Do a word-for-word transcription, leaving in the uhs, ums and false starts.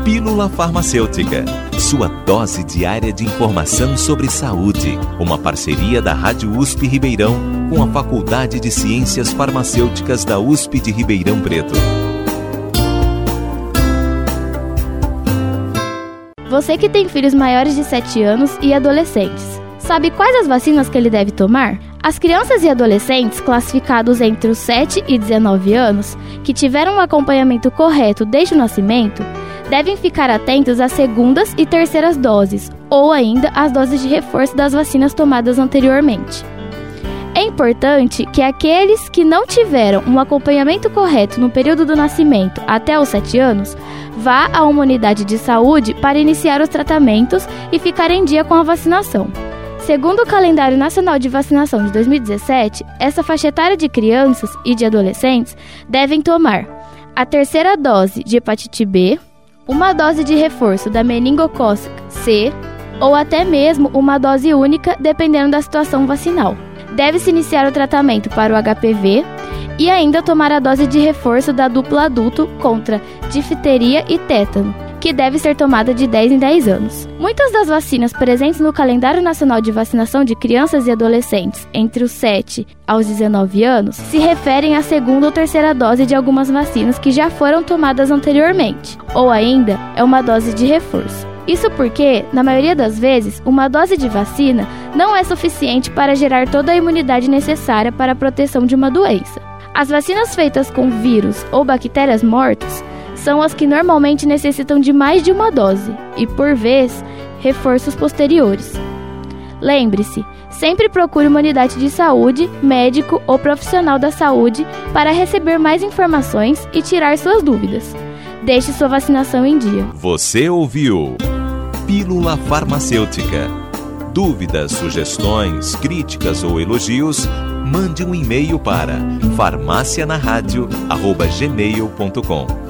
Pílula Farmacêutica, sua dose diária de informação sobre saúde. Uma parceria da Rádio U S P Ribeirão com a Faculdade de Ciências Farmacêuticas da U S P de Ribeirão Preto. Você que tem filhos maiores de sete anos e adolescentes, sabe quais as vacinas que ele deve tomar? As crianças e adolescentes classificados entre os sete e dezenove anos, que tiveram um acompanhamento correto desde o nascimento, devem ficar atentos às segundas e terceiras doses, ou ainda às doses de reforço das vacinas tomadas anteriormente. É importante que aqueles que não tiveram um acompanhamento correto no período do nascimento até os sete anos, vá a uma unidade de saúde para iniciar os tratamentos e ficar em dia com a vacinação. Segundo o Calendário Nacional de Vacinação de dois mil e dezessete, essa faixa etária de crianças e de adolescentes devem tomar a terceira dose de hepatite B, uma dose de reforço da meningocócica C ou até mesmo uma dose única, dependendo da situação vacinal. Deve-se iniciar o tratamento para o H P V e ainda tomar a dose de reforço da dupla adulto contra difteria e tétano, que deve ser tomada de dez em dez anos. Muitas das vacinas presentes no Calendário Nacional de Vacinação de Crianças e Adolescentes entre os sete aos dezenove anos se referem à segunda ou terceira dose de algumas vacinas que já foram tomadas anteriormente, ou ainda é uma dose de reforço. Isso porque, na maioria das vezes, uma dose de vacina não é suficiente para gerar toda a imunidade necessária para a proteção de uma doença. As vacinas feitas com vírus ou bactérias mortas são as que normalmente necessitam de mais de uma dose e, por vez, reforços posteriores. Lembre-se, sempre procure uma unidade de saúde, médico ou profissional da saúde para receber mais informações e tirar suas dúvidas. Deixe sua vacinação em dia. Você ouviu Pílula Farmacêutica. Dúvidas, sugestões, críticas ou elogios, mande um e-mail para farmácia na rádio arroba gmail ponto com.